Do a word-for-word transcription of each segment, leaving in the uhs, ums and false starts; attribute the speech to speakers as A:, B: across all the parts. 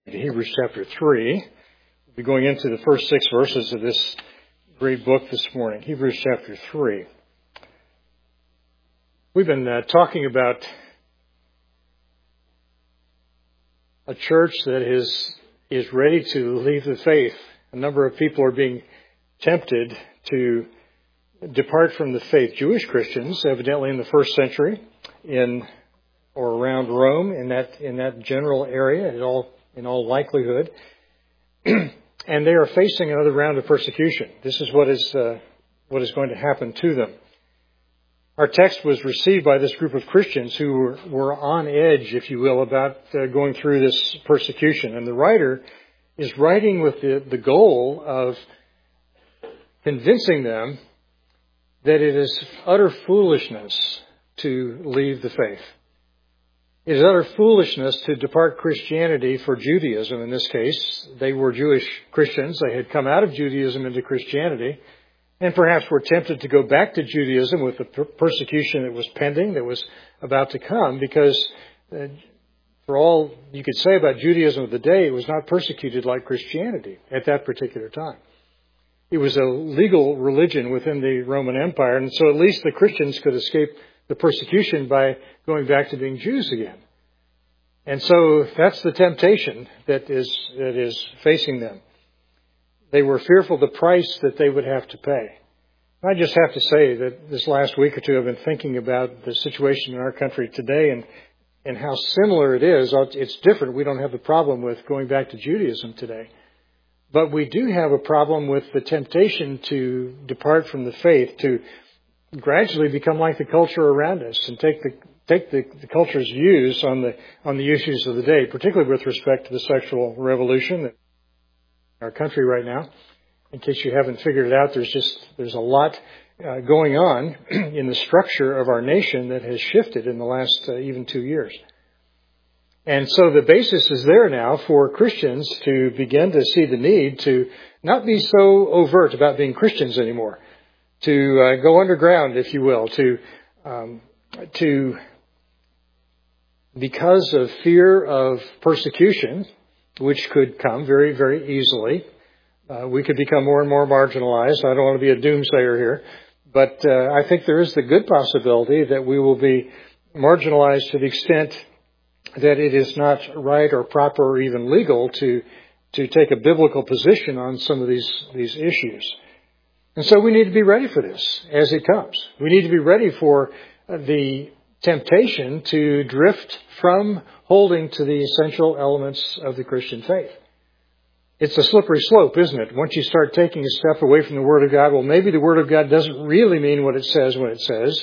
A: Hebrews chapter three. We'll be going into the first six verses of this great book this morning. Hebrews chapter three. We've been uh, talking about a church that is is ready to leave the faith. A number of people are being tempted to depart from the faith. Jewish Christians, evidently in the first century, in or around Rome, in that in that general area, in all in all likelihood, and they are facing another round of persecution. This is what is uh, what is going to happen to them. Our text was received by this group of Christians who were, were on edge, if you will, about uh, going through this persecution. And the writer is writing with the, the goal of convincing them that it is utter foolishness to leave the faith. It is utter foolishness to depart Christianity for Judaism. In this case, they were Jewish Christians. They had come out of Judaism into Christianity, and perhaps were tempted to go back to Judaism with the persecution that was pending, that was about to come, because uh, for all you could say about Judaism of the day, it was not persecuted like Christianity at that particular time. It was a legal religion within the Roman Empire, and so at least the Christians could escape the persecution by going back to being Jews again. And so that's the temptation that is that is facing them. They were fearful of the price that they would have to pay. I just have to say that this last week or two I've been thinking about the situation in our country today and, and how similar it is. It's different. We don't have the problem with going back to Judaism today. But we do have a problem with the temptation to depart from the faith, to gradually become like the culture around us and take the take the, the culture's views on the on the issues of the day, particularly with respect to the sexual revolution in our country right now. In case you haven't figured it out, there's just there's a lot uh, going on in the structure of our nation that has shifted in the last uh, even two years. And so the basis is there now for Christians to begin to see the need to not be so overt about being Christians anymore, to uh, go underground, if you will, to um, to because of fear of persecution, which could come very, very easily. Uh, we could become more and more marginalized. I don't want to be a doomsayer here, but uh, I think there is the good possibility that we will be marginalized to the extent that it is not right or proper or even legal to to take a biblical position on some of these these issues. And so we need to be ready for this as it comes. We need to be ready for the temptation to drift from holding to the essential elements of the Christian faith. It's a slippery slope, isn't it? Once you start taking a step away from the Word of God, well, maybe the Word of God doesn't really mean what it says when it says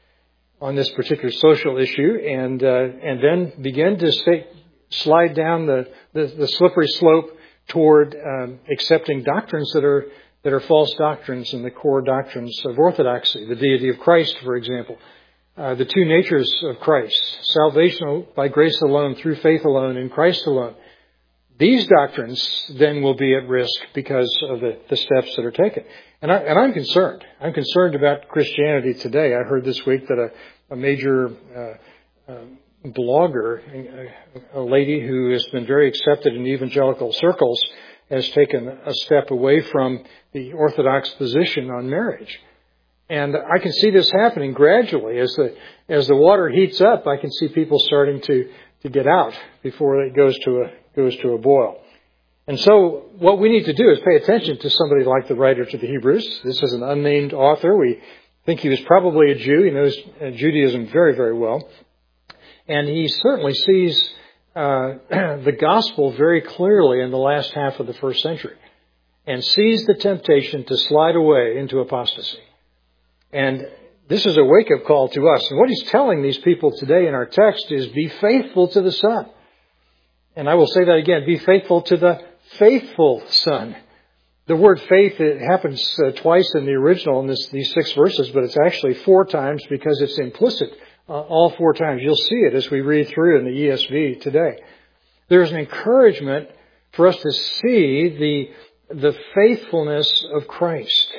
A: on this particular social issue, and uh, and then begin to stay, slide down the, the, the slippery slope toward um, accepting doctrines that are that are false doctrines and the core doctrines of orthodoxy, the deity of Christ, for example, uh, the two natures of Christ, salvation by grace alone, through faith alone, in Christ alone. These doctrines then will be at risk because of the, the steps that are taken. And, I, and I'm concerned. I'm concerned about Christianity today. I heard this week that a, a major uh, uh, blogger, a, a lady who has been very accepted in evangelical circles, has taken a step away from the orthodox position on marriage. And I can see this happening gradually. As the as the water heats up, I can see people starting to, to get out before it goes to a goes to a boil. And so what we need to do is pay attention to somebody like the writer to the Hebrews. This is an unnamed author. We think he was probably a Jew. He knows Judaism very, very well. And he certainly sees uh, the gospel very clearly in the last half of the first century and sees the temptation to slide away into apostasy. And this is a wake-up call to us. And what he's telling these people today in our text is be faithful to the Son. And I will say that again, be faithful to the faithful Son. The word faith, it happens uh, twice in the original in this, these six verses, but it's actually four times because it's implicit uh, all four times. You'll see it as we read through in the E S V today. There's an encouragement for us to see the, the faithfulness of Christ.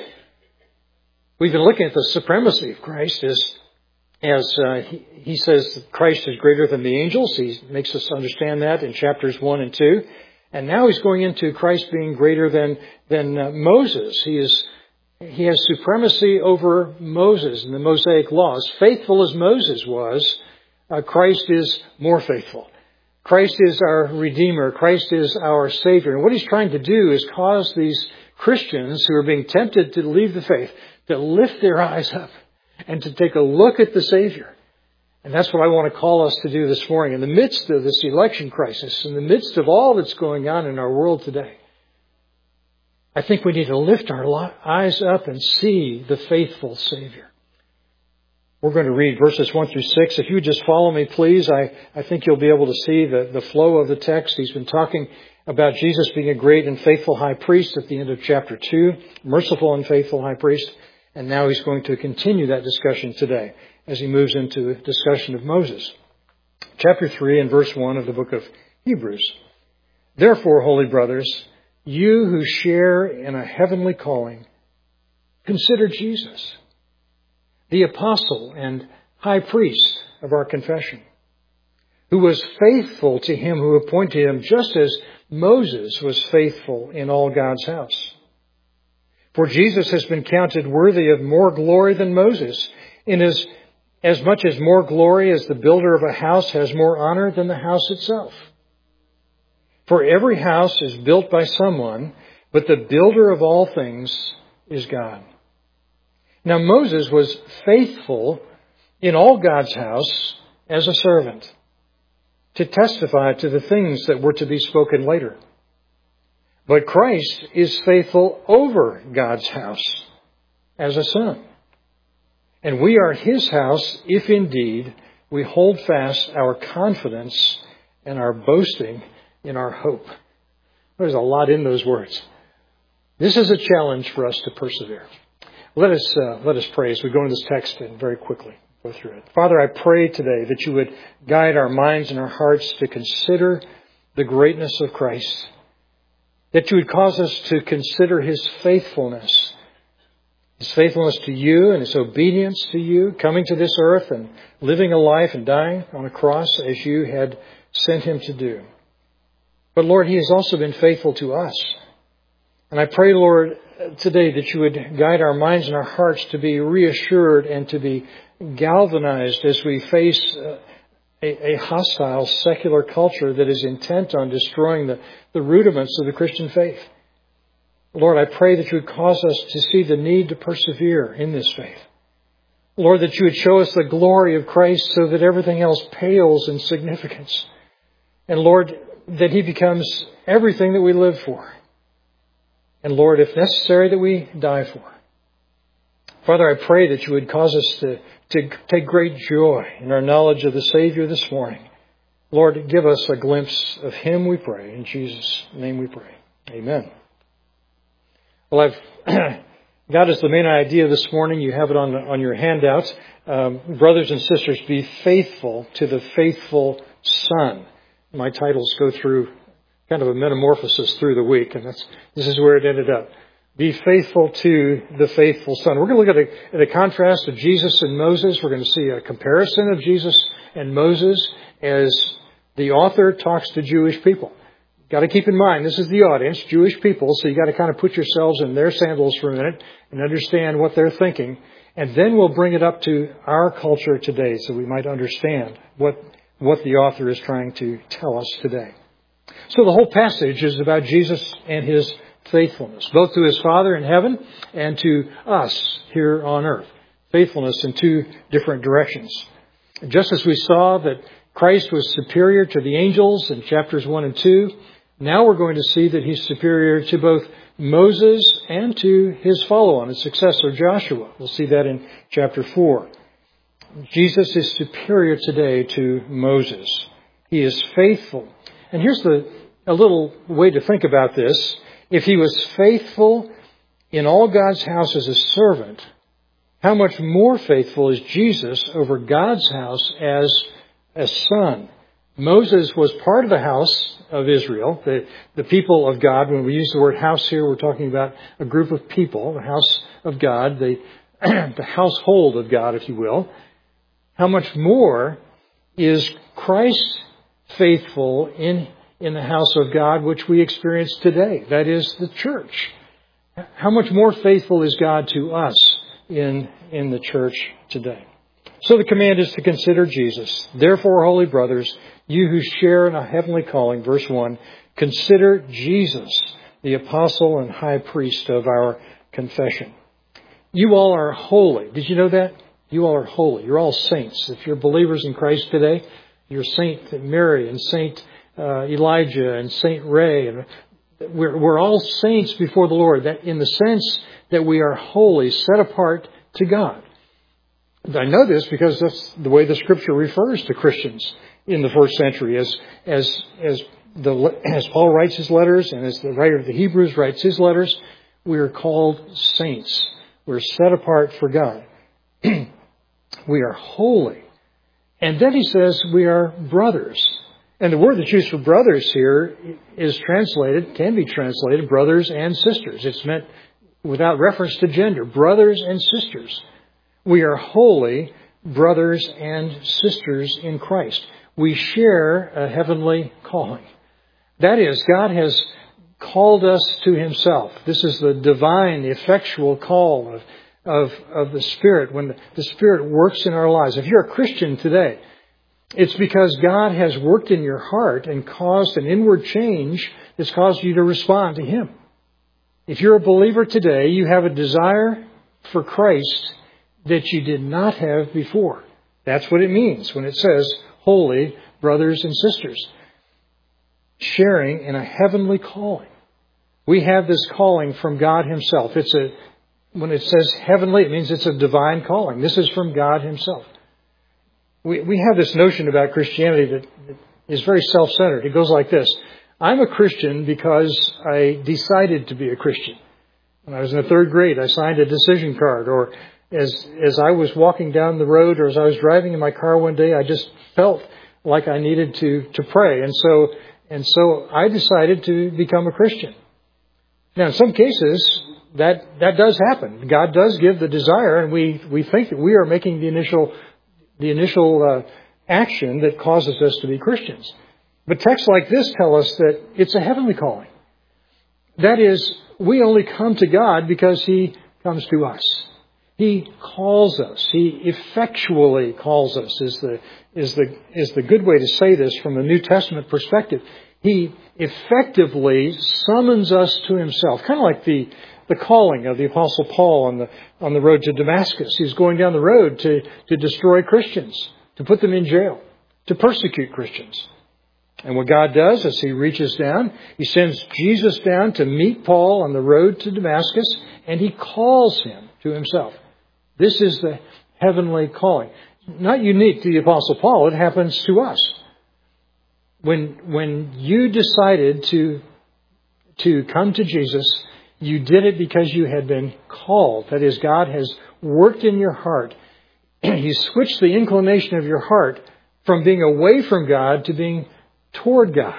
A: We've been looking at the supremacy of Christ as, as uh, he, he says that Christ is greater than the angels. He makes us understand that in chapters one and two. And now he's going into Christ being greater than, than uh, Moses. He is, he has supremacy over Moses and the Mosaic law. As faithful as Moses was, uh, Christ is more faithful. Christ is our Redeemer. Christ is our Savior. And what he's trying to do is cause these Christians who are being tempted to leave the faith to lift their eyes up and to take a look at the Savior. And that's what I want to call us to do this morning. In the midst of this election crisis, in the midst of all that's going on in our world today, I think we need to lift our eyes up and see the faithful Savior. We're going to read verses one through six. If you would just follow me, please, I, I think you'll be able to see the, the flow of the text. He's been talking about Jesus being a great and faithful high priest at the end of chapter two, merciful and faithful high priest. And now he's going to continue that discussion today as he moves into a discussion of Moses. Chapter three and verse one of the book of Hebrews. Therefore, holy brothers, you who share in a heavenly calling, consider Jesus, the apostle and high priest of our confession, who was faithful to him who appointed him, just as Moses was faithful in all God's house. For Jesus has been counted worthy of more glory than Moses, in as, as much as more glory as the builder of a house has more honor than the house itself. For every house is built by someone, but the builder of all things is God. Now Moses was faithful in all God's house as a servant, to testify to the things that were to be spoken later. But Christ is faithful over God's house as a son. And we are his house if indeed we hold fast our confidence and our boasting in our hope. There's a lot in those words. This is a challenge for us to persevere. Let us uh, let us pray as we go into this text and very quickly go through it. Father, I pray today that you would guide our minds and our hearts to consider the greatness of Christ, that you would cause us to consider his faithfulness, his faithfulness to you and his obedience to you, coming to this earth and living a life and dying on a cross as you had sent him to do. But Lord, he has also been faithful to us. And I pray, Lord, today that you would guide our minds and our hearts to be reassured and to be galvanized as we face a, a hostile secular culture that is intent on destroying the, the rudiments of the Christian faith. Lord, I pray that you would cause us to see the need to persevere in this faith. Lord, that you would show us the glory of Christ so that everything else pales in significance. And Lord, that he becomes everything that we live for. And Lord, if necessary, that we die for. Father, I pray that you would cause us to, to take great joy in our knowledge of the Savior this morning. Lord, give us a glimpse of him, we pray. In Jesus' name we pray. Amen. Well, I've got us the main idea this morning. You have it on, on your handout. Um, brothers and sisters, be faithful to the faithful Son. My titles go through kind of a metamorphosis through the week, and that's this is where it ended up. Be faithful to the faithful Son. We're going to look at a, at a contrast of Jesus and Moses. We're going to see a comparison of Jesus and Moses as the author talks to Jewish people. You've got to keep in mind, this is the audience, Jewish people, so you've got to kind of put yourselves in their sandals for a minute and understand what they're thinking. And then we'll bring it up to our culture today so we might understand what, what the author is trying to tell us today. So the whole passage is about Jesus and his faithfulness, both to his Father in heaven and to us here on earth. Faithfulness in two different directions. Just as we saw that Christ was superior to the angels in chapters one and two, now we're going to see that he's superior to both Moses and to his follow-on, his successor Joshua. We'll see that in chapter four. Jesus is superior today to Moses. He is faithful. And here's the, a little way to think about this. If he was faithful in all God's house as a servant, how much more faithful is Jesus over God's house as a son? Moses was part of the house of Israel, the, the people of God. When we use the word house here, we're talking about a group of people, the house of God, the, the household of God, if you will. How much more is Christ faithful in in the house of God, which we experience today. That is the church. How much more faithful is God to us in, in the church today? So the command is to consider Jesus. Therefore, holy brothers, you who share in a heavenly calling, verse one, consider Jesus, the apostle and high priest of our confession. You all are holy. Did you know that? You all are holy. You're all saints. If you're believers in Christ today, you're Saint Mary and Saint uh, Elijah and Saint Ray. And we're, we're all saints before the Lord, that in the sense that we are holy, set apart to God. I know this because that's the way the Scripture refers to Christians in the first century. As as as the as Paul writes his letters, and as the writer of the Hebrews writes his letters, we are called saints. We're set apart for God. We are holy. And then he says we are brothers. And the word that's used for brothers here is translated, can be translated, brothers and sisters. It's meant without reference to gender, brothers and sisters. We are holy brothers and sisters in Christ. We share a heavenly calling. That is, God has called us to Himself. This is the divine, the effectual call of, of, of the Spirit when the, the Spirit works in our lives. If you're a Christian today, it's because God has worked in your heart and caused an inward change that's caused you to respond to Him. If you're a believer today, you have a desire for Christ that you did not have before. That's what it means when it says, holy brothers and sisters. Sharing in a heavenly calling. We have this calling from God Himself. It's a, when it says heavenly, it means it's a divine calling. This is from God Himself. We, we have this notion about Christianity that is very self-centered. It goes like this. I'm a Christian because I decided to be a Christian. When I was in the third grade, I signed a decision card, or As as I was walking down the road or as I was driving in my car one day, I just felt like I needed to, to pray. And so and so I decided to become a Christian. Now, in some cases, that that does happen. God does give the desire, and we, we think that we are making the initial the initial uh, action that causes us to be Christians. But texts like this tell us that it's a heavenly calling. That is, we only come to God because He comes to us. He calls us. He effectually calls us is the, is the, is the good way to say this from a New Testament perspective. He effectively summons us to Himself. Kind of like the, the calling of the Apostle Paul on the, on the road to Damascus. He's going down the road to, to destroy Christians, to put them in jail, to persecute Christians. And what God does is He reaches down, He sends Jesus down to meet Paul on the road to Damascus, and He calls him to Himself. This is the heavenly calling. Not unique to the Apostle Paul. It happens to us. When, when you decided to, to come to Jesus, you did it because you had been called. That is, God has worked in your heart. He switched the inclination of your heart from being away from God to being toward God.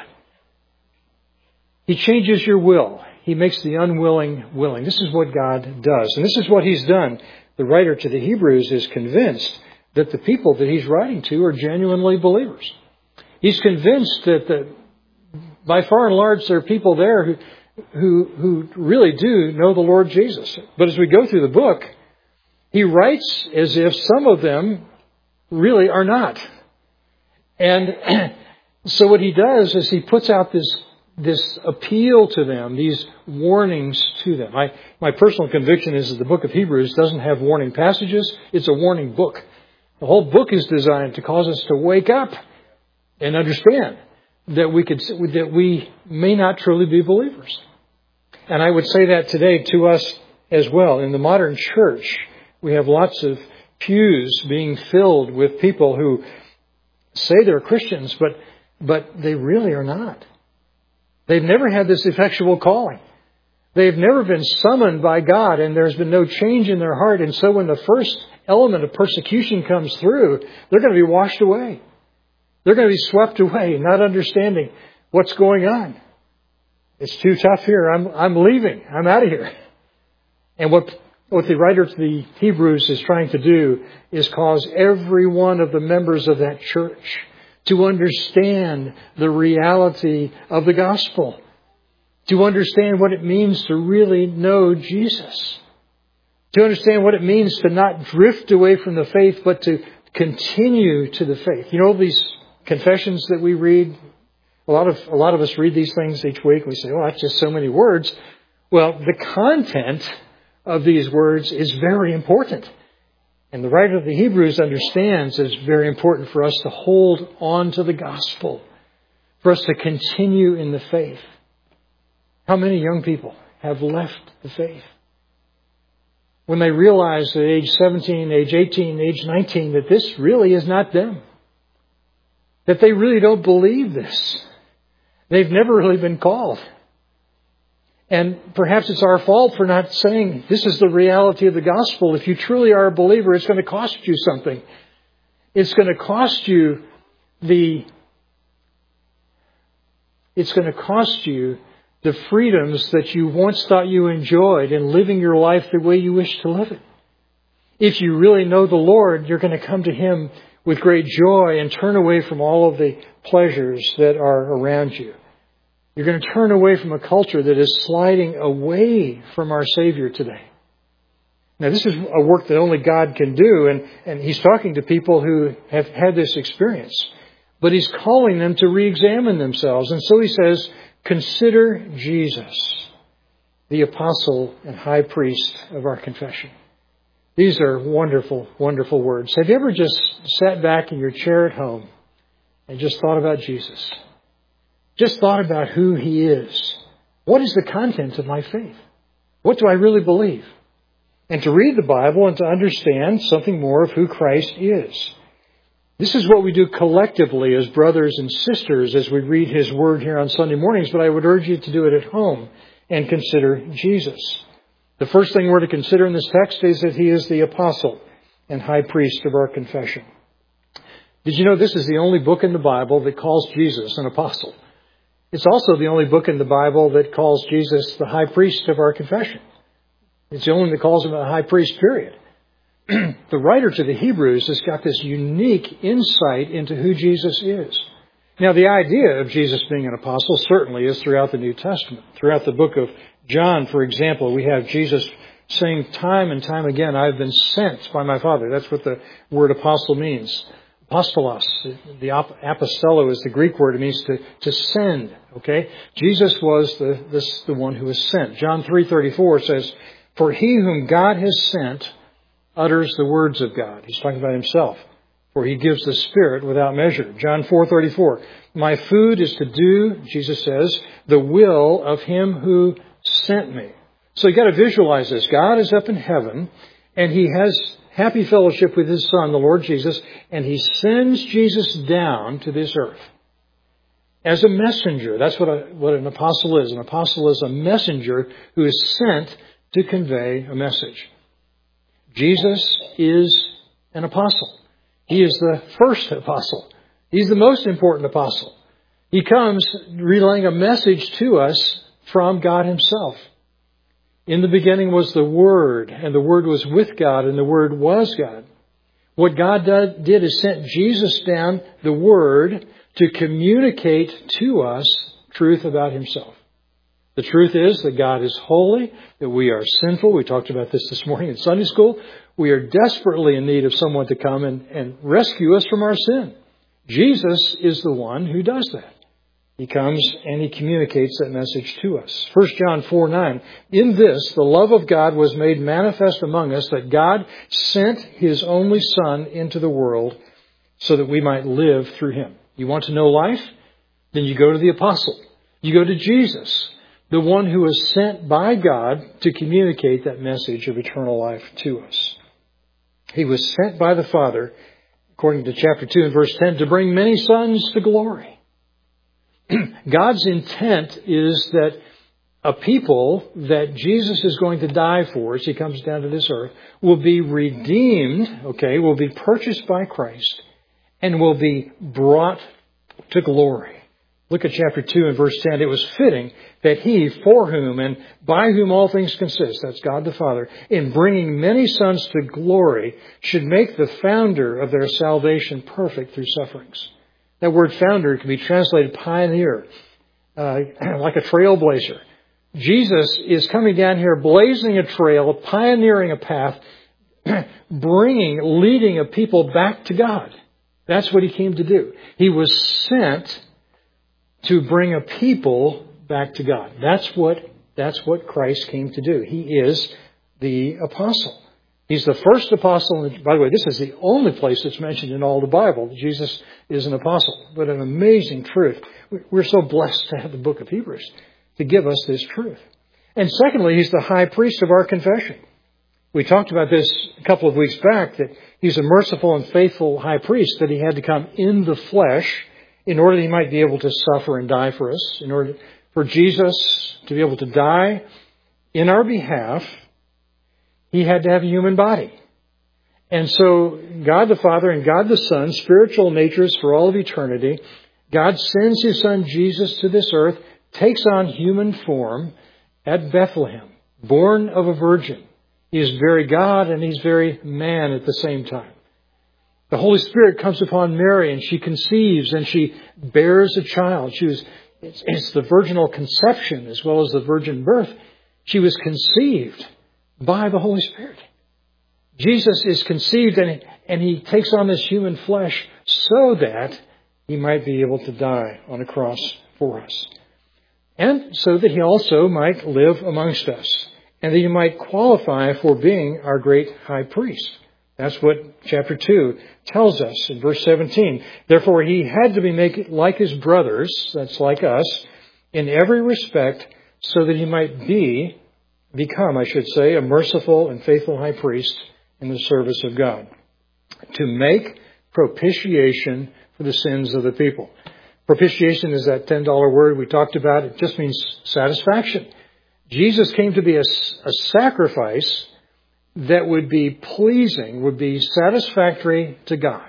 A: He changes your will. He makes the unwilling willing. This is what God does. And this is what He's done. The writer to the Hebrews is convinced that the people that he's writing to are genuinely believers. He's convinced that the, by far and large there are people there who, who, who really do know the Lord Jesus. But as we go through the book, he writes as if some of them really are not. And so what he does is he puts out this this appeal to them, these warnings to them. I, my personal conviction is that the book of Hebrews doesn't have warning passages. It's a warning book. The whole book is designed to cause us to wake up and understand that we could that we may not truly be believers. And I would say that today to us as well. In the modern church, we have lots of pews being filled with people who say they're Christians, but but they really are not. They've never had this effectual calling. They've never been summoned by God, and there's been no change in their heart. And so when the first element of persecution comes through, they're going to be washed away. They're going to be swept away, not understanding what's going on. It's too tough here. I'm I'm leaving. I'm out of here. And what what the writer to the Hebrews is trying to do is cause every one of the members of that church to understand the reality of the gospel, to understand what it means to really know Jesus, to understand what it means to not drift away from the faith, but to continue to the faith. You know, these confessions that we read, a lot of a lot of us read these things each week. We say, "Oh, that's just so many words." Well, the content of these words is very important. And the writer of the Hebrews understands it's very important for us to hold on to the gospel, for us to continue in the faith. How many young people have left the faith when they realize at age seventeen, age eighteen, age nineteen that this really is not them? That they really don't believe this. They've never really been called. And perhaps it's our fault for not saying, this is the reality of the gospel. If you truly are a believer, it's going to cost you something. It's going to cost you the, it's going to cost you the freedoms that you once thought you enjoyed in living your life the way you wish to live it. If you really know the Lord, you're going to come to Him with great joy and turn away from all of the pleasures that are around you. You're going to turn away from a culture that is sliding away from our Savior today. Now, this is a work that only God can do, and, and He's talking to people who have had this experience. But He's calling them to re-examine themselves. And so He says, consider Jesus, the apostle and high priest of our confession. These are wonderful, wonderful words. Have you ever just sat back in your chair at home and just thought about Jesus? Just thought about who He is. What is the content of my faith? What do I really believe? And to read the Bible and to understand something more of who Christ is. This is what we do collectively as brothers and sisters as we read His Word here on Sunday mornings, but I would urge you to do it at home and consider Jesus. The first thing we're to consider in this text is that He is the apostle and high priest of our confession. Did you know this is the only book in the Bible that calls Jesus an apostle? It's also the only book in the Bible that calls Jesus the high priest of our confession. It's the only one that calls Him a high priest, period. The writer to the Hebrews has got this unique insight into who Jesus is. Now, the idea of Jesus being an apostle certainly is throughout the New Testament. Throughout the book of John, for example, we have Jesus saying time and time again, I've been sent by my Father. That's what the word apostle means. Apostolos, the apostello is the Greek word. It means to, to send. Okay? Jesus was the, this, the one who was sent. John three thirty-four says, for He whom God has sent utters the words of God. He's talking about Himself. For He gives the Spirit without measure. John four thirty-four. My food is to do, Jesus says, the will of Him who sent me. So you got to visualize this. God is up in heaven, and He has happy fellowship with His Son, the Lord Jesus, and He sends Jesus down to this earth as a messenger. That's what, a, what an apostle is. An apostle is a messenger who is sent to convey a message. Jesus is an apostle. He is the first apostle. He's the most important apostle. He comes relaying a message to us from God Himself. In the beginning was the Word, and the Word was with God, and the Word was God. What God did is sent Jesus down, the Word, to communicate to us truth about Himself. The truth is that God is holy, that we are sinful. We talked about this this morning in Sunday school. We are desperately in need of someone to come and, and rescue us from our sin. Jesus is the one who does that. He comes and He communicates that message to us. First John four nine. In this, the love of God was made manifest among us, that God sent His only Son into the world so that we might live through Him. You want to know life? Then you go to the apostle. You go to Jesus, the one who was sent by God to communicate that message of eternal life to us. He was sent by the Father, according to chapter two and verse ten, to bring many sons to glory. God's intent is that a people that Jesus is going to die for as He comes down to this earth will be redeemed, okay, will be purchased by Christ, and will be brought to glory. Look at chapter two and verse ten. It was fitting that He, for whom and by whom all things consist, that's God the Father, in bringing many sons to glory, should make the founder of their salvation perfect through sufferings. That word founder can be translated pioneer, uh, like a trailblazer. Jesus is coming down here, blazing a trail, pioneering a path, bringing, leading a people back to God. That's what he came to do. He was sent to bring a people back to God. That's what, that's what Christ came to do. He is the apostle. He's the first apostle. By the way, this is the only place that's mentioned in all the Bible that Jesus is an apostle. But an amazing truth. We're so blessed to have the book of Hebrews to give us this truth. And secondly, he's the high priest of our confession. We talked about this a couple of weeks back, that he's a merciful and faithful high priest, that he had to come in the flesh in order that he might be able to suffer and die for us, in order for Jesus to be able to die in our behalf. He had to have a human body. And so God the Father and God the Son, spiritual natures for all of eternity, God sends his Son Jesus to this earth, takes on human form at Bethlehem, born of a virgin. He is very God and he's very man at the same time. The Holy Spirit comes upon Mary and she conceives and she bears a child. She was, it's, it's the virginal conception as well as the virgin birth. She was conceived by the Holy Spirit. Jesus is conceived and, and he takes on this human flesh so that he might be able to die on a cross for us. And so that he also might live amongst us and that he might qualify for being our great high priest. That's what chapter two tells us in verse seventeen. Therefore, he had to be made like his brothers, that's like us, in every respect, so that he might be, become, I should say, a merciful and faithful high priest in the service of God, to make propitiation for the sins of the people. Propitiation is that ten dollar word we talked about. It just means satisfaction. Jesus came to be a, a sacrifice that would be pleasing, would be satisfactory to God.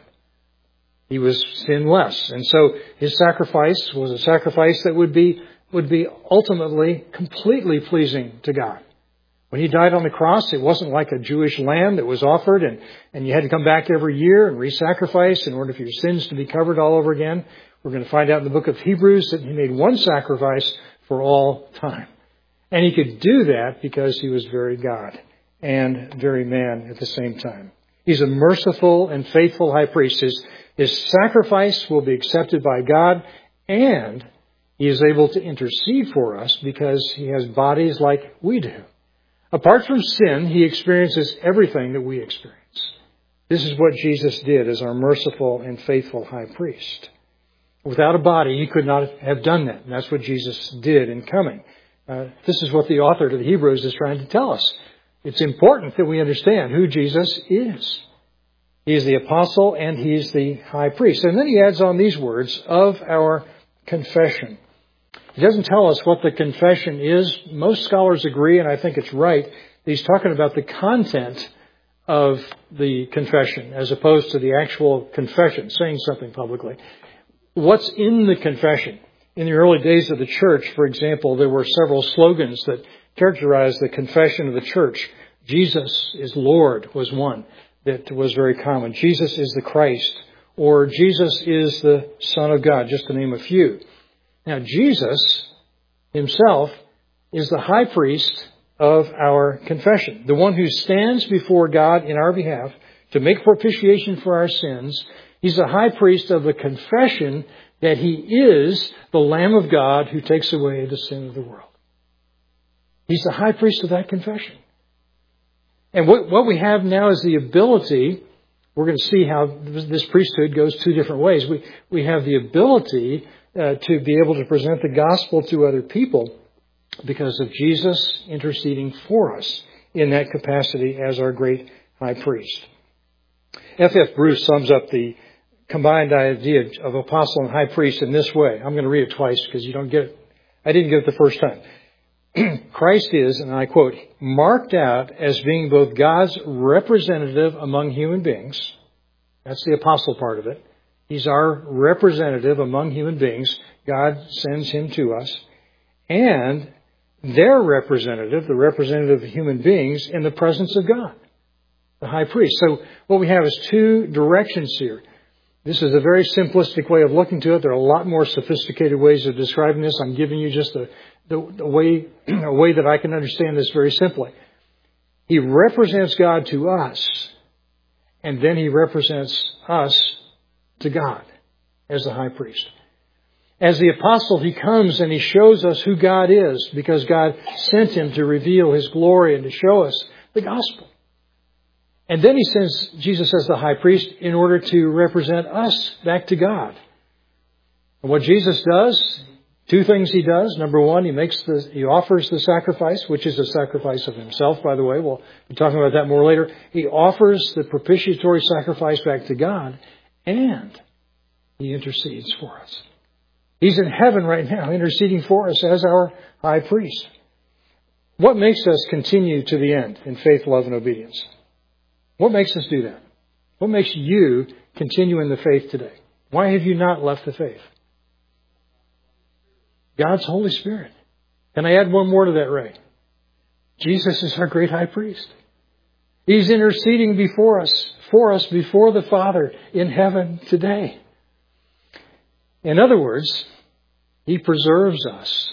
A: He was sinless. And so his sacrifice was a sacrifice that would be, would be ultimately completely pleasing to God. When he died on the cross, it wasn't like a Jewish lamb that was offered and, and you had to come back every year and re-sacrifice in order for your sins to be covered all over again. We're going to find out in the book of Hebrews that he made one sacrifice for all time. And he could do that because he was very God and very man at the same time. He's a merciful and faithful high priest. His, his sacrifice will be accepted by God, and he is able to intercede for us because he has bodies like we do. Apart from sin, he experiences everything that we experience. This is what Jesus did as our merciful and faithful high priest. Without a body, he could not have done that. And that's what Jesus did in coming. Uh, this is what the author to the Hebrews is trying to tell us. It's important that we understand who Jesus is. He is the apostle and he is the high priest. And then he adds on these words, of our confession. He doesn't tell us what the confession is. Most scholars agree, and I think it's right, that he's talking about the content of the confession as opposed to the actual confession, saying something publicly. What's in the confession? In the early days of the church, for example, there were several slogans that characterized the confession of the church. Jesus is Lord was one that was very common. Jesus is the Christ, or Jesus is the Son of God, just to name a few. Now, Jesus himself is the high priest of our confession, the one who stands before God in our behalf to make propitiation for our sins. He's the high priest of the confession that he is the Lamb of God who takes away the sin of the world. He's the high priest of that confession. And what, what we have now is the ability, we're going to see how this priesthood goes two different ways. We, we have the ability uh, to be able to present the gospel to other people because of Jesus interceding for us in that capacity as our great high priest. F F Bruce sums up the combined idea of apostle and high priest in this way. I'm going to read it twice because you don't get it. I didn't get it the first time. Christ is, and I quote, marked out as being both God's representative among human beings. That's the apostle part of it. He's our representative among human beings. God sends him to us. And their representative, the representative of human beings, in the presence of God, the high priest. So what we have is two directions here. This is a very simplistic way of looking to it. There are a lot more sophisticated ways of describing this. I'm giving you just the, the, the way, a way that I can understand this very simply. He represents God to us, and then He represents us to God as the high priest. As the apostle, he comes and he shows us who God is, because God sent him to reveal His glory and to show us the gospel. And then He sends Jesus as the high priest in order to represent us back to God. And what Jesus does, two things He does. Number one, He makes the, He offers the sacrifice, which is a sacrifice of Himself, by the way. We'll be talking about that more later. He offers the propitiatory sacrifice back to God, and He intercedes for us. He's in heaven right now, interceding for us as our high priest. What makes us continue to the end in faith, love, and obedience? What makes us do that? What makes you continue in the faith today? Why have you not left the faith? God's Holy Spirit. Can I add one more to that, Ray? Jesus is our great high priest. He's interceding before us, for us, before the Father in heaven today. In other words, He preserves us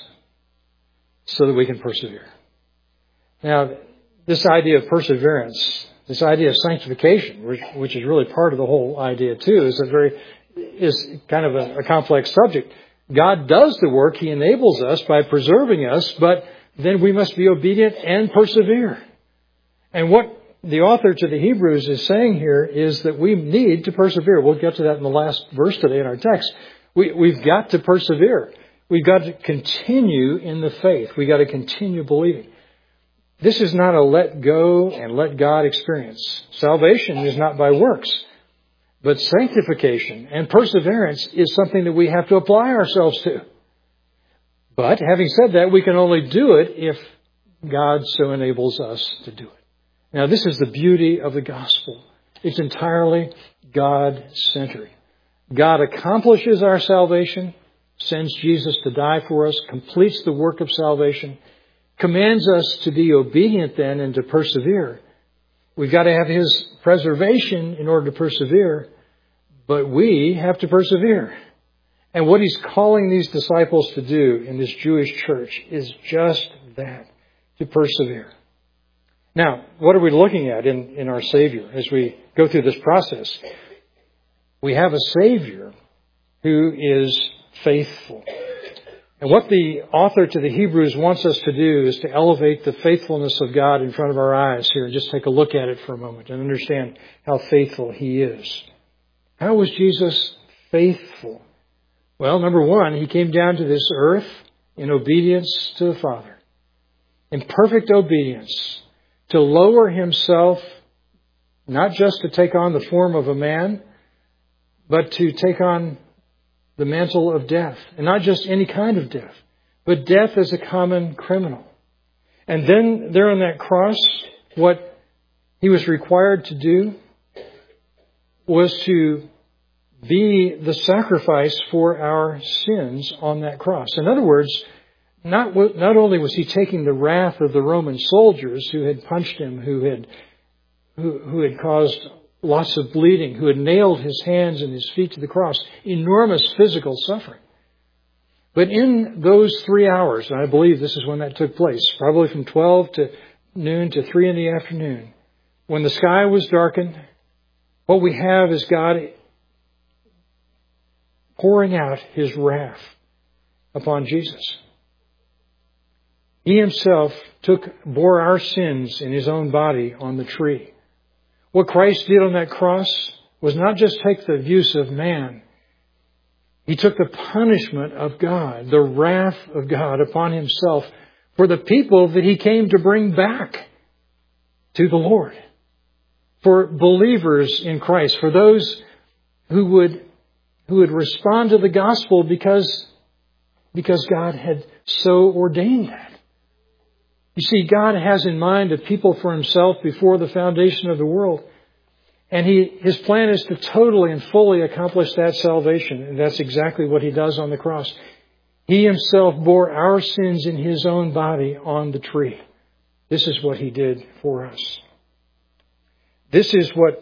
A: so that we can persevere. Now, this idea of perseverance, this idea of sanctification, which, which is really part of the whole idea too, is a very is kind of a, a complex subject. God does the work. He enables us by preserving us, but then we must be obedient and persevere. And what the author to the Hebrews is saying here is that we need to persevere. We'll get to that in the last verse today in our text. We, we've got to persevere. We've got to continue in the faith. We've got to continue believing. This is not a let go and let God experience. Salvation is not by works. But sanctification and perseverance is something that we have to apply ourselves to. But having said that, we can only do it if God so enables us to do it. Now, this is the beauty of the gospel. It's entirely God-centered. God accomplishes our salvation, sends Jesus to die for us, completes the work of salvation, commands us to be obedient then and to persevere. We've got to have His preservation in order to persevere, but we have to persevere. And what He's calling these disciples to do in this Jewish church is just that, to persevere. Now, what are we looking at in, in our Savior as we go through this process? We have a Savior who is faithful. And what the author to the Hebrews wants us to do is to elevate the faithfulness of God in front of our eyes here and just take a look at it for a moment and understand how faithful He is. How was Jesus faithful? Well, number one, He came down to this earth in obedience to the Father. In perfect obedience, to lower Himself, not just to take on the form of a man, but to take on the mantle of death. And not just any kind of death, but death as a common criminal. And then there on that cross, what He was required to do was to be the sacrifice for our sins on that cross. In other words, not, not only was He taking the wrath of the Roman soldiers who had punched Him, who had, who, who had caused lots of bleeding, who had nailed His hands and His feet to the cross, enormous physical suffering. But in those three hours, and I believe this is when that took place, probably from twelve to noon to three in the afternoon, when the sky was darkened, what we have is God pouring out His wrath upon Jesus. He Himself took, bore our sins in His own body on the tree. What Christ did on that cross was not just take the abuse of man. He took the punishment of God, the wrath of God upon Himself for the people that He came to bring back to the Lord. For believers in Christ, for those who would, who would respond to the gospel because, because God had so ordained that. You see, God has in mind a people for Himself before the foundation of the world. And he, His plan is to totally and fully accomplish that salvation. And that's exactly what He does on the cross. He Himself bore our sins in His own body on the tree. This is what He did for us. This is what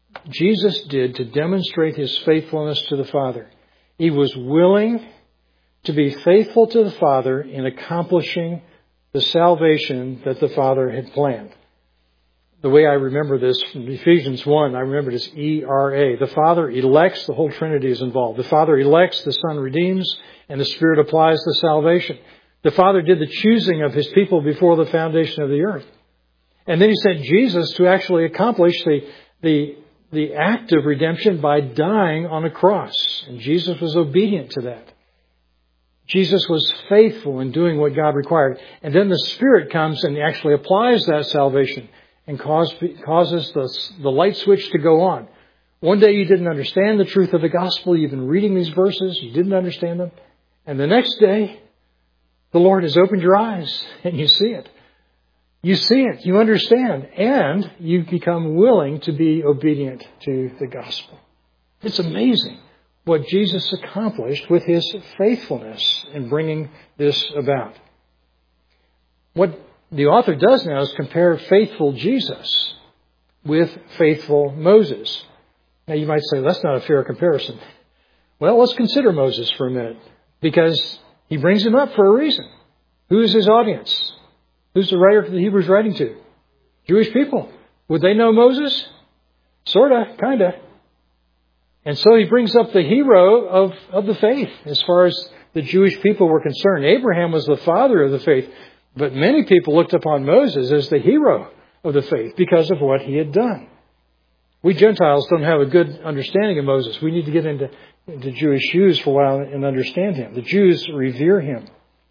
A: Jesus did to demonstrate his faithfulness to the Father. He was willing to be faithful to the Father in accomplishing the salvation that the Father had planned. The way I remember this from Ephesians one, I remember it as E R A. The Father elects, the whole Trinity is involved. The Father elects, the Son redeems, and the Spirit applies the salvation. The Father did the choosing of his people before the foundation of the earth. And then he sent Jesus to actually accomplish the, the, the act of redemption by dying on a cross. And Jesus was obedient to that. Jesus was faithful in doing what God required. And then the Spirit comes and actually applies that salvation and cause, causes the, the light switch to go on. One day you didn't understand the truth of the gospel. You've been reading these verses. You didn't understand them. And the next day, the Lord has opened your eyes and you see it. You see it. You understand. And you become willing to be obedient to the gospel. It's amazing what Jesus accomplished with his faithfulness in bringing this about. What the author does now is compare faithful Jesus with faithful Moses. Now you might say, that's not a fair comparison. Well, let's consider Moses for a minute, because he brings him up for a reason. Who is his audience? Who's the writer of the Hebrews writing to? Jewish people. Would they know Moses? Sorta, kinda. And so he brings up the hero of, of the faith as far as the Jewish people were concerned. Abraham was the father of the faith, but many people looked upon Moses as the hero of the faith because of what he had done. We Gentiles don't have a good understanding of Moses. We need to get into, into Jewish shoes for a while and understand him. The Jews revere him.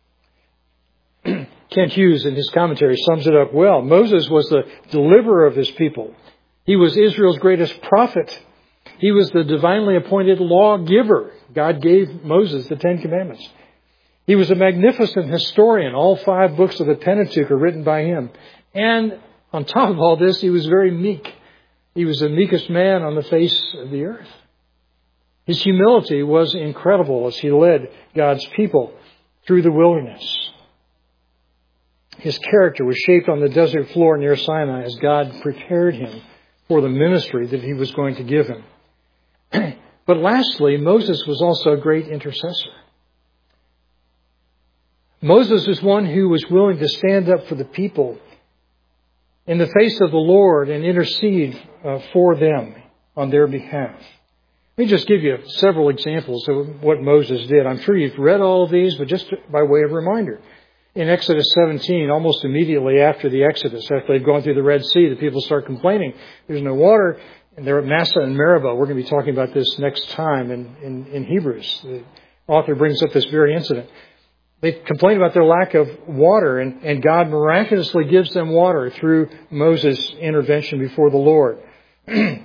A: Kent Hughes, in his commentary, sums it up well. Moses was the deliverer of his people. He was Israel's greatest prophet. He was the divinely appointed lawgiver. God gave Moses the Ten Commandments. He was a magnificent historian. All five books of the Pentateuch are written by him. And on top of all this, he was very meek. He was the meekest man on the face of the earth. His humility was incredible as he led God's people through the wilderness. His character was shaped on the desert floor near Sinai as God prepared him for the ministry that he was going to give him. But lastly, Moses was also a great intercessor. Moses is one who was willing to stand up for the people in the face of the Lord and intercede uh, for them on their behalf. Let me just give you several examples of what Moses did. I'm sure you've read all of these, but just by way of reminder. In Exodus seventeen, almost immediately after the Exodus, after they've gone through the Red Sea, the people start complaining. There's no water, and they're at Massah and Meribah. We're going to be talking about this next time in, in, in Hebrews. The author brings up this very incident. They complain about their lack of water, and, and God miraculously gives them water through Moses' intervention before the Lord. And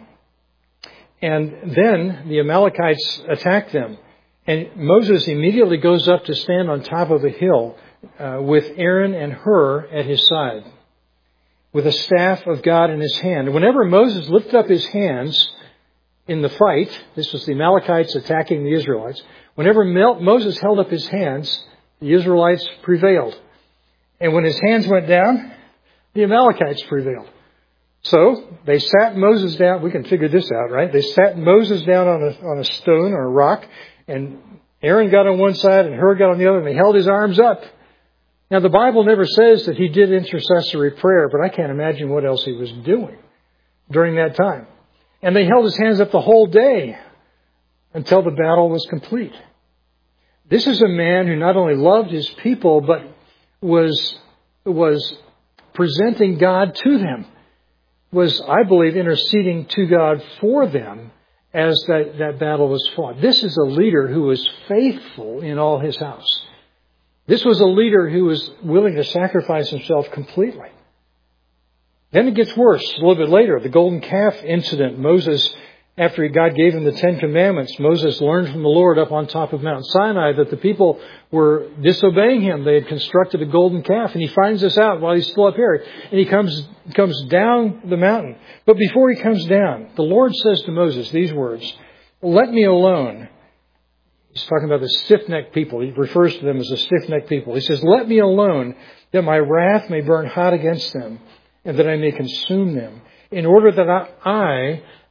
A: then the Amalekites attack them. And Moses immediately goes up to stand on top of a hill uh, with Aaron and Hur at his side, with a staff of God in his hand. And whenever Moses lifted up his hands in the fight, this was the Amalekites attacking the Israelites, whenever Moses held up his hands, the Israelites prevailed. And when his hands went down, the Amalekites prevailed. So they sat Moses down. We can figure this out, right? They sat Moses down on a, on a stone or a rock, and Aaron got on one side and Hur got on the other, and they held his arms up. Now, the Bible never says that he did intercessory prayer, but I can't imagine what else he was doing during that time. And they held his hands up the whole day until the battle was complete. This is a man who not only loved his people, but was, was presenting God to them, was, I believe, interceding to God for them as that, that battle was fought. This is a leader who was faithful in all his house. This was a leader who was willing to sacrifice himself completely. Then it gets worse a little bit later. The golden calf incident. Moses, after God gave him the Ten Commandments, Moses learned from the Lord up on top of Mount Sinai that the people were disobeying him. They had constructed a golden calf, and he finds this out while he's still up here. And he comes, comes down the mountain. But before he comes down, the Lord says to Moses these words, "Let me alone." He's talking about the stiff-necked people. He refers to them as the stiff-necked people. He says, "Let me alone, that my wrath may burn hot against them, and that I may consume them, in order that I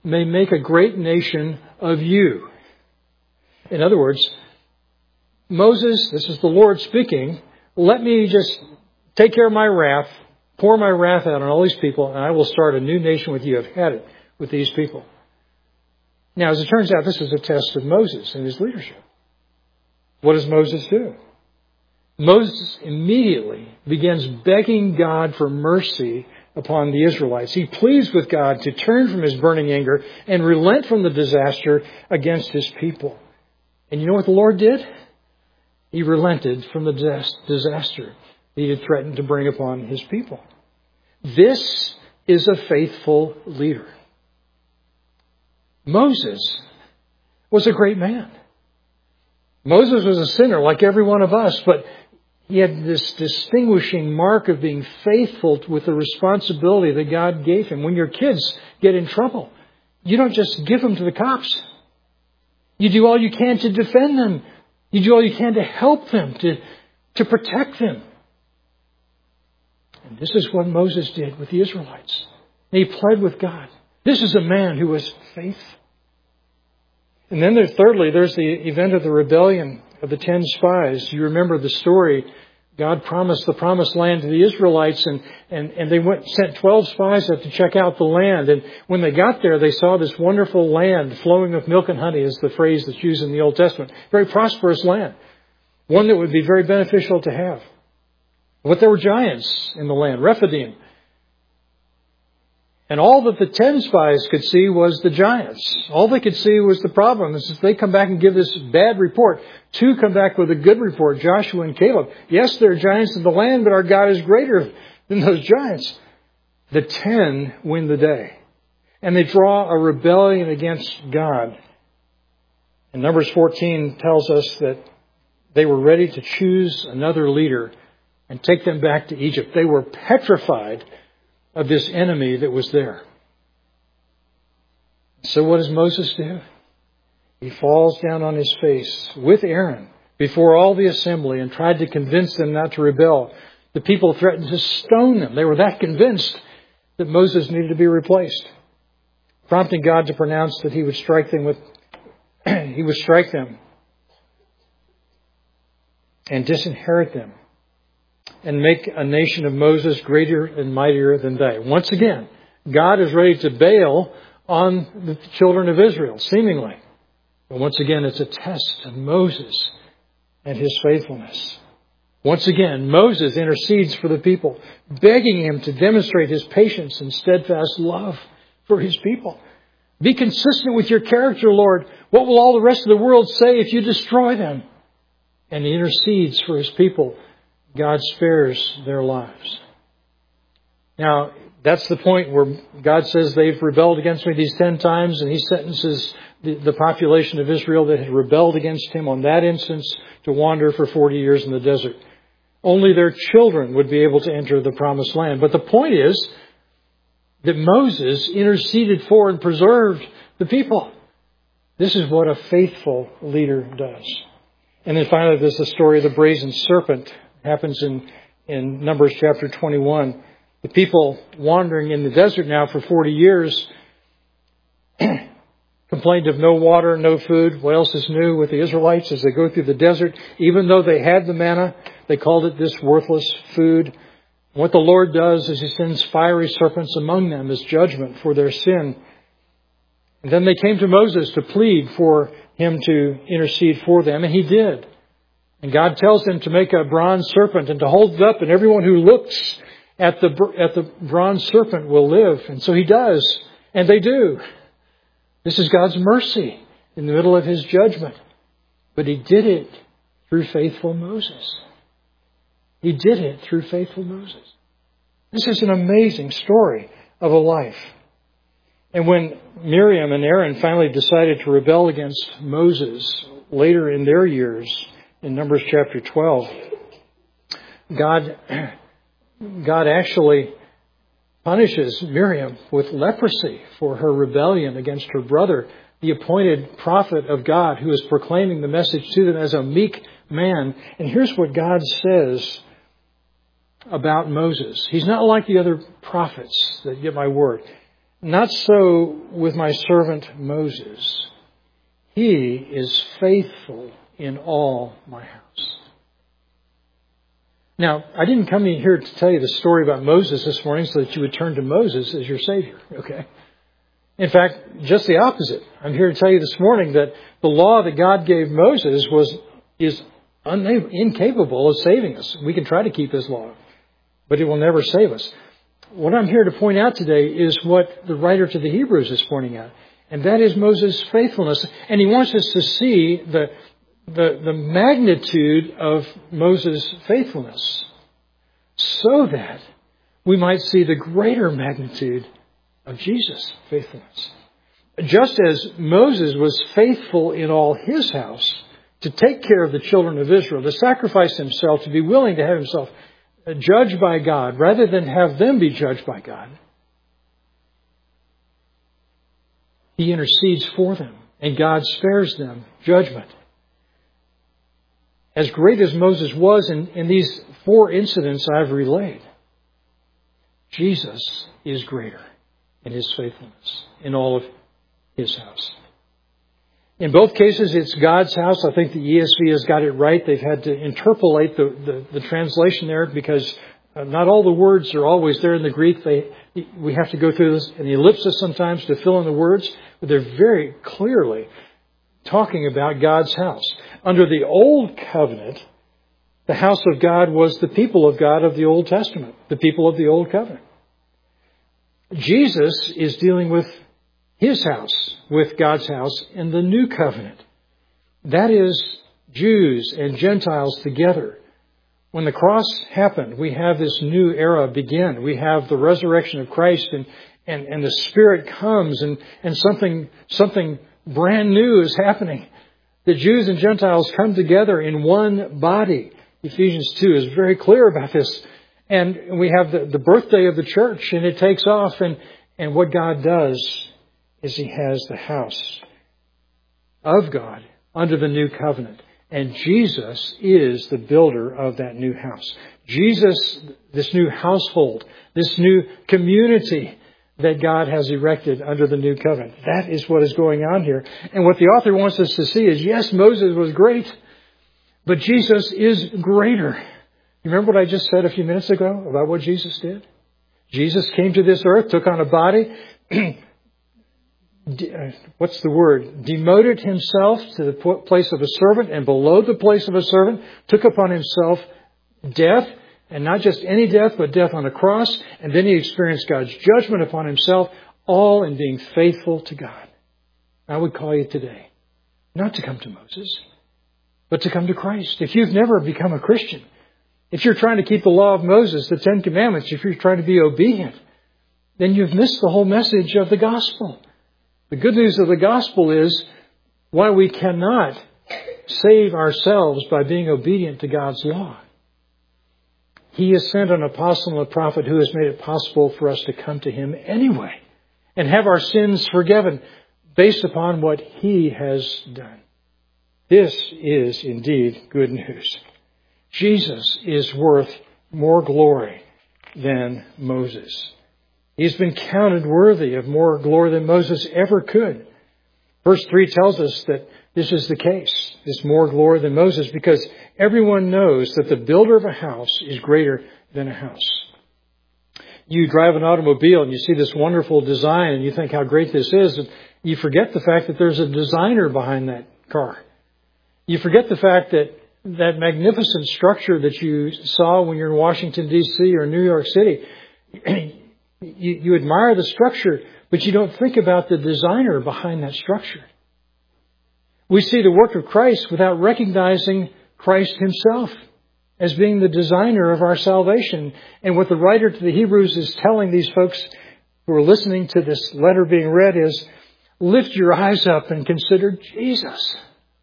A: may make a great nation of you. In other words, Moses, this is the Lord speaking, let me just take care of my wrath, pour my wrath out on all these people, and I will start a new nation with you. I've had it with these people. Now, as it turns out, this is a test of Moses and his leadership. What does Moses do? Moses immediately begins begging God for mercy upon the Israelites. He pleads with God to turn from his burning anger and relent from the disaster against his people. And you know what the Lord did? He relented from the disaster he had threatened to bring upon his people. This is a faithful leader. Moses was a great man. Moses was a sinner like every one of us, but he had this distinguishing mark of being faithful with the responsibility that God gave him. When your kids get in trouble, you don't just give them to the cops. You do all you can to defend them. You do all you can to help them, to, to protect them. And this is what Moses did with the Israelites. And he pled with God. This is a man who was faithful. And then there, thirdly, there's the event of the rebellion of the ten spies. You remember the story. God promised the promised land to the Israelites, and, and, and they went sent twelve spies out to check out the land. And when they got there, they saw this wonderful land flowing with milk and honey, is the phrase that's used in the Old Testament. Very prosperous land. One that would be very beneficial to have. But there were giants in the land, Rephidim. And all that the ten spies could see was the giants. All they could see was the problem. Is if they come back and give this bad report, two come back with a good report, Joshua and Caleb. Yes, there are giants in the land, but our God is greater than those giants. The ten win the day. And they draw a rebellion against God. And Numbers fourteen tells us that they were ready to choose another leader and take them back to Egypt. They were petrified of this enemy that was there. So what does Moses do? He falls down on his face with Aaron before all the assembly and tried to convince them not to rebel. The people threatened to stone them. They were that convinced that Moses needed to be replaced, prompting God to pronounce that he would strike them with he would strike them and disinherit them, and make a nation of Moses greater and mightier than they. Once again, God is ready to bail on the children of Israel, seemingly. But once again, it's a test of Moses and his faithfulness. Once again, Moses intercedes for the people, begging him to demonstrate his patience and steadfast love for his people. Be consistent with your character, Lord. What will all the rest of the world say if you destroy them? And he intercedes for his people. God spares their lives. Now, that's the point where God says they've rebelled against me these ten times, and he sentences the, the population of Israel that had rebelled against him on that instance to wander for forty years in the desert. Only their children would be able to enter the promised land. But the point is that Moses interceded for and preserved the people. This is what a faithful leader does. And then finally, there's the story of the brazen serpent. Happens in, in Numbers chapter twenty-one. The people wandering in the desert now for forty years complained of no water, no food. What else is new with the Israelites as they go through the desert? Even though they had the manna, they called it this worthless food. What the Lord does is he sends fiery serpents among them as judgment for their sin. And then they came to Moses to plead for him to intercede for them, and he did. And God tells them to make a bronze serpent and to hold it up, and everyone who looks at the at the bronze serpent will live. And so he does, and they do. This is God's mercy in the middle of his judgment. But he did it through faithful Moses. He did it through faithful Moses. This is an amazing story of a life. And when Miriam and Aaron finally decided to rebel against Moses later in their years, in Numbers chapter twelve, God, God actually punishes Miriam with leprosy for her rebellion against her brother, the appointed prophet of God, who is proclaiming the message to them as a meek man. And here's what God says about Moses. He's not like the other prophets that get my word. Not so with my servant Moses. He is faithful in all my house. Now, I didn't come in here to tell you the story about Moses this morning so that you would turn to Moses as your Savior, okay? In fact, just the opposite. I'm here to tell you this morning that the law that God gave Moses was is unable, incapable of saving us. We can try to keep His law, but it will never save us. What I'm here to point out today is what the writer to the Hebrews is pointing out, and that is Moses' faithfulness. And he wants us to see the The, the magnitude of Moses' faithfulness so that we might see the greater magnitude of Jesus' faithfulness. Just as Moses was faithful in all his house to take care of the children of Israel, to sacrifice himself, to be willing to have himself judged by God rather than have them be judged by God, he intercedes for them and God spares them judgment. As great as Moses was in, in these four incidents I've relayed, Jesus is greater in His faithfulness in all of His house. In both cases, it's God's house. I think the E S V has got it right. They've had to interpolate the, the, the translation there because not all the words are always there in the Greek. They, we have to go through this, an ellipsis sometimes to fill in the words, but they're very clearly talking about God's house. Under the Old Covenant, the house of God was the people of God of the Old Testament, the people of the Old Covenant. Jesus is dealing with His house, with God's house in the New Covenant. That is Jews and Gentiles together. When the cross happened, we have this new era begin. We have the resurrection of Christ and, and, and the Spirit comes and, and something, something brand new is happening. The Jews and Gentiles come together in one body. Ephesians two is very clear about this. And we have the, the birthday of the church, and it takes off. And, and what God does is He has the house of God under the new covenant. And Jesus is the builder of that new house. Jesus, this new household, this new community that God has erected under the new covenant. That is what is going on here. And what the author wants us to see is, yes, Moses was great, but Jesus is greater. You remember what I just said a few minutes ago about what Jesus did? Jesus came to this earth, took on a body, what's the word? Demoted Himself to the place of a servant, and below the place of a servant, took upon Himself death. And not just any death, but death on a cross. And then He experienced God's judgment upon Himself, all in being faithful to God. I would call you today not to come to Moses, but to come to Christ. If you've never become a Christian, if you're trying to keep the law of Moses, the Ten Commandments, if you're trying to be obedient, then you've missed the whole message of the gospel. The good news of the gospel is why we cannot save ourselves by being obedient to God's law. He has sent an apostle and a prophet who has made it possible for us to come to Him anyway and have our sins forgiven based upon what He has done. This is indeed good news. Jesus is worth more glory than Moses. He's been counted worthy of more glory than Moses ever could. Verse three tells us that this is the case. It's more glory than Moses because everyone knows that the builder of a house is greater than a house. You drive an automobile and you see this wonderful design and you think how great this is. And you forget the fact that there's a designer behind that car. You forget the fact that that magnificent structure that you saw when you're in Washington, D C or New York City, you, you admire the structure, but you don't think about the designer behind that structure. We see the work of Christ without recognizing Christ Himself as being the designer of our salvation. And what the writer to the Hebrews is telling these folks who are listening to this letter being read is, lift your eyes up and consider Jesus.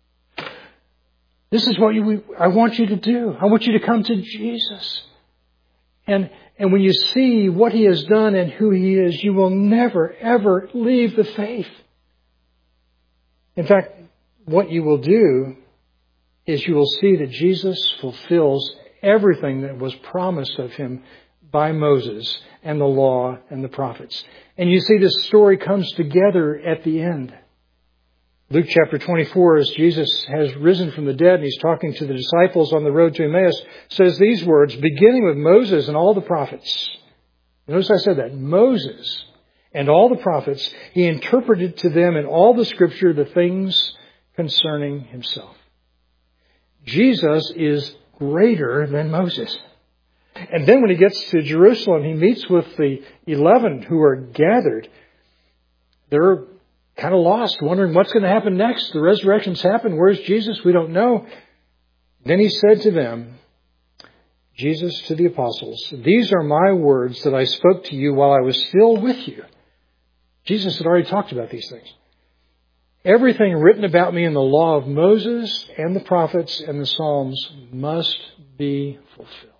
A: This is what you, I want you to do. I want you to come to Jesus. And, and when you see what He has done and who He is, you will never, ever leave the faith. In fact, what you will do is you will see that Jesus fulfills everything that was promised of Him by Moses and the law and the prophets. And you see this story comes together at the end. Luke chapter twenty-four, as Jesus has risen from the dead and he's talking to the disciples on the road to Emmaus, says these words, beginning with Moses and all the prophets. Notice I said that. Moses and all the prophets, he interpreted to them in all the Scripture the things concerning himself. Jesus is greater than Moses. And then when he gets to Jerusalem, he meets with the eleven who are gathered. They're kind of lost, wondering what's going to happen next. The resurrection's happened. Where's Jesus? We don't know. Then he said to them, Jesus to the apostles, these are my words that I spoke to you while I was still with you. Jesus had already talked about these things. Everything written about me in the law of Moses and the prophets and the Psalms must be fulfilled.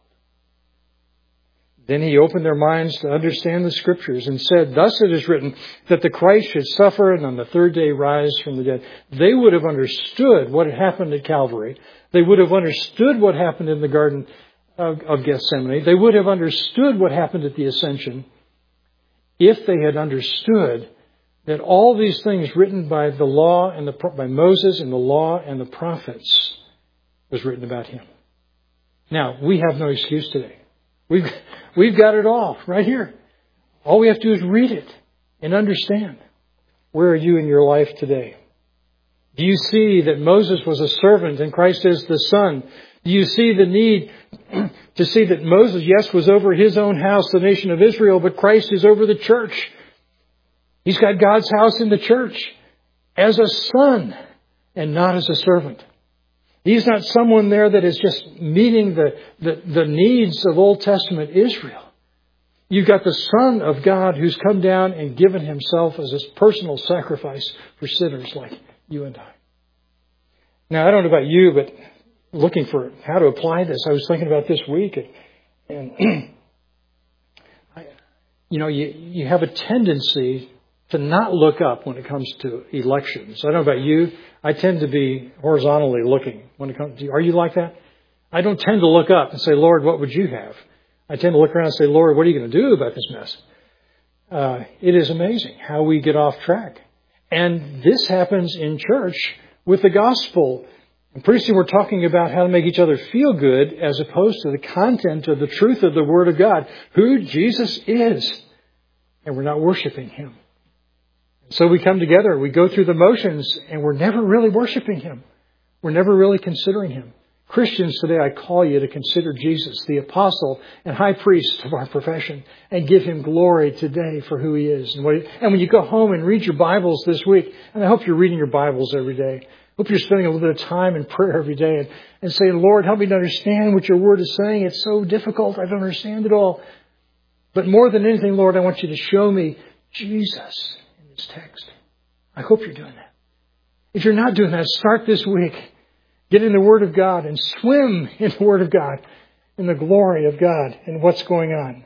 A: Then he opened their minds to understand the Scriptures and said, thus it is written that the Christ should suffer and on the third day rise from the dead. They would have understood what had happened at Calvary. They would have understood what happened in the Garden of, of Gethsemane. They would have understood what happened at the Ascension if they had understood that all these things written by the law and the by Moses and the law and the prophets was written about him. Now, we have no excuse today. We've, we've got it all right here. All we have to do is read it and understand. Where are you in your life today? Do you see that Moses was a servant and Christ is the Son? Do you see the need to see that Moses, yes, was over his own house, the nation of Israel, but Christ is over the church? He's got God's house in the church as a son and not as a servant. He's not someone there that is just meeting the, the, the needs of Old Testament Israel. You've got the Son of God who's come down and given himself as a personal sacrifice for sinners like you and I. Now, I don't know about you, but looking for how to apply this, I was thinking about this week. And, and I, you know, you, you have a tendency to not look up when it comes to elections. I don't know about you. I tend to be horizontally looking when it comes to, are you like that? I don't tend to look up and say, Lord, what would you have? I tend to look around and say, Lord, what are you going to do about this mess? Uh, it is amazing how we get off track. And this happens in church with the gospel. And pretty soon we're talking about how to make each other feel good as opposed to the content of the truth of the Word of God, who Jesus is. And we're not worshiping him. So we come together, we go through the motions, and we're never really worshiping him. We're never really considering him. Christians, today I call you to consider Jesus, the apostle and high priest of our profession, and give him glory today for who he is. And, what he, and when you go home and read your Bibles this week, and I hope you're reading your Bibles every day. I hope you're spending a little bit of time in prayer every day and, and saying, Lord, help me to understand what your word is saying. It's so difficult. I don't understand it all. But more than anything, Lord, I want you to show me Jesus in this text. I hope you're doing that. If you're not doing that, start this week. Get in the Word of God and swim in the Word of God, in the glory of God and what's going on.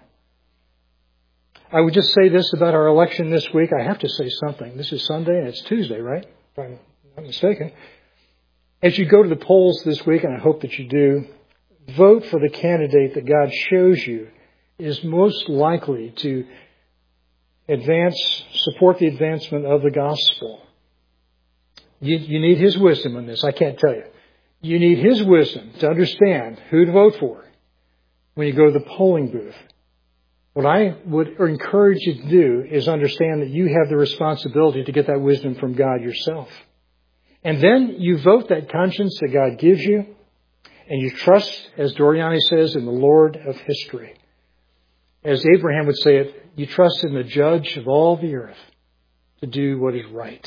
A: I would just say this about our election this week. I have to say something. This is Sunday and it's Tuesday, right? If I'm not mistaken. As you go to the polls this week, and I hope that you do, vote for the candidate that God shows you is most likely to advance, support the advancement of the gospel. You, you need his wisdom in this. I can't tell you. You need his wisdom to understand who to vote for when you go to the polling booth. What I would encourage you to do is understand that you have the responsibility to get that wisdom from God yourself. And then you vote that conscience that God gives you, and you trust, as Doriani says, in the Lord of history. As Abraham would say it, you trust in the judge of all the earth to do what is right.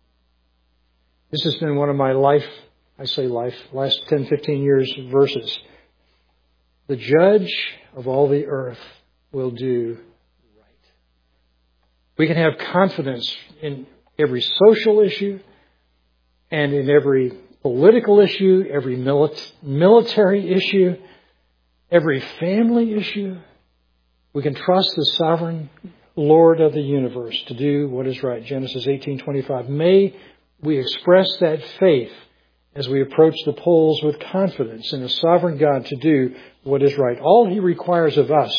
A: This has been one of my life, I say life, last ten, fifteen years verses. The judge of all the earth will do right. We can have confidence in every social issue and in every political issue, every military issue, every family issue. We can trust the sovereign Lord of the universe to do what is right. Genesis eighteen twenty-five. May we express that faith as we approach the polls with confidence in a sovereign God to do what is right. All he requires of us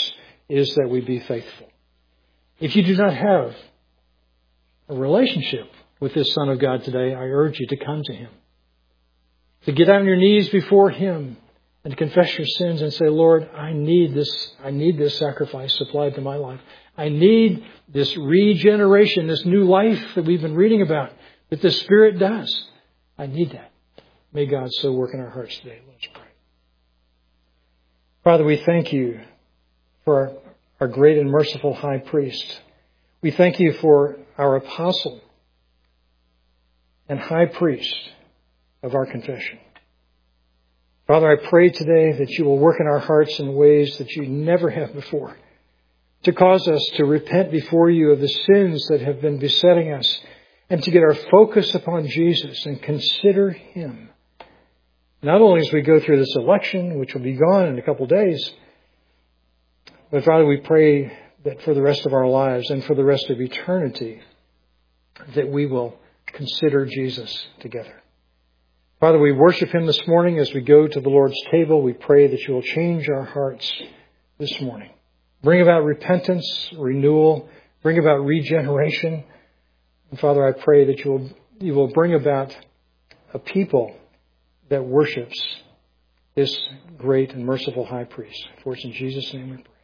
A: is that we be faithful. If you do not have a relationship with this Son of God today, I urge you to come to Him. To get on your knees before Him and to confess your sins and say, Lord, I need this, I need this sacrifice supplied to my life. I need this regeneration, this new life that we've been reading about, that the Spirit does. I need that. May God so work in our hearts today. Let's pray. Father, we thank you for our, our great and merciful high priest. We thank you for our apostle and high priest of our confession. Father, I pray today that you will work in our hearts in ways that you never have before, to cause us to repent before you of the sins that have been besetting us, and to get our focus upon Jesus and consider Him. Not only as we go through this election, which will be gone in a couple of days, but Father, we pray that for the rest of our lives and for the rest of eternity, that we will consider Jesus together. Father, we worship Him this morning as we go to the Lord's table. We pray that you will change our hearts this morning. Bring about repentance, renewal, bring about regeneration. And Father, I pray that you will, you will bring about a people that worships this great and merciful high priest. For it's in Jesus' name we pray.